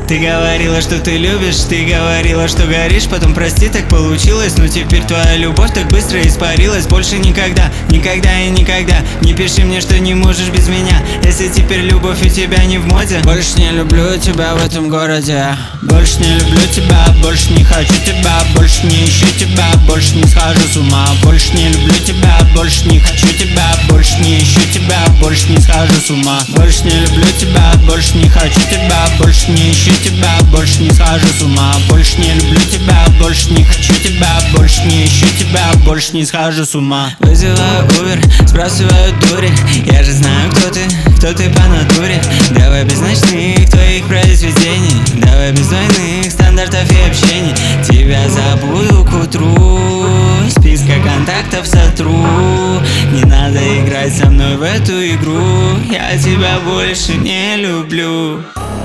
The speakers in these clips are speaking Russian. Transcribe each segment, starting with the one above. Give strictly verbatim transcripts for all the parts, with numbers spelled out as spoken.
Ты говорила, что ты любишь, ты говорила, что горишь. Потом прости, так получилось, но теперь твоя любовь так быстро испарилась. Больше никогда, никогда и никогда не пиши мне, что не можешь без меня, если теперь любовь у тебя не в моде. Больше не люблю тебя в этом городе. Больше не люблю тебя, больше не хочу тебя, больше не ищу тебя, больше не схожу с ума. Больше не люблю тебя, больше не хочу тебя, больше не ищу тебя, больше не схожу с ума. Больше не люблю тебя, больше не хочу тебя, больше не ищу тебя, больше не схожу с ума. Больше не люблю тебя, больше не хочу тебя, больше не ищу тебя, больше не схожу с ума. Вызываю Uber, сбрасываю дури. Я же знаю, кто ты, кто ты по натуре. Давай без ночных твоих произведений, давай без двойных стандартов и общений. Тебя забуду к утру, списка контактов сотру. Не надо играть со мной в эту игру, я тебя больше не люблю.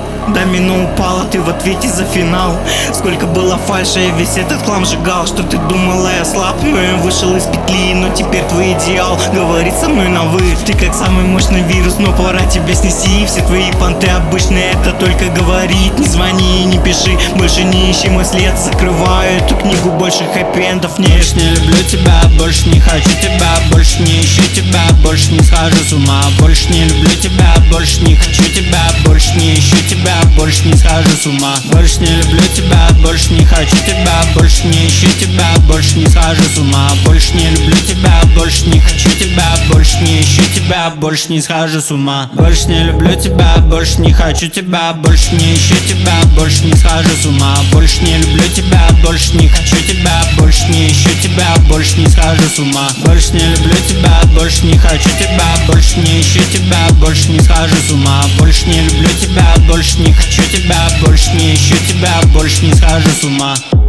Домино упала, ты в ответе за финал. Сколько было фальши, я весь этот хлам сжигал. Что ты думала, я слаб, но я вышел из петли. Но теперь твой идеал говорит со мной на вы. Ты как самый мощный вирус, но пора тебя снести. Все твои понты обычные, это только говорит. Не звони и не пиши, больше не ищи мой след. Закрываю эту книгу, больше хэппи-эндов нет. Больше не люблю тебя, больше не хочу тебя, больше не ищу тебя, больше не схожу с ума. Больше не люблю тебя, больше не хочу тебя, больше не ищу тебя, больше не схожу с ума. Больше не люблю тебя, больше не хочу тебя, больше не ищу тебя, больше не схожу с ума. Больше не люблю тебя, больше не хочу тебя, больше не ищу тебя, больше не схожу с ума. Больше не люблю тебя, больше не хочу тебя, больше не ищу тебя, больше не схожу с ума. Больше не люблю тебя, больше не хочу тебя, больше не ищу тебя, больше не схожу с ума. Больше не люблю тебя, больше не хочу тебя, больше не ищу тебя, больше не схожу с ума. Больше не люблю тебя, больше не хочу тебя, больше не ищу тебя, больше не схожу с ума.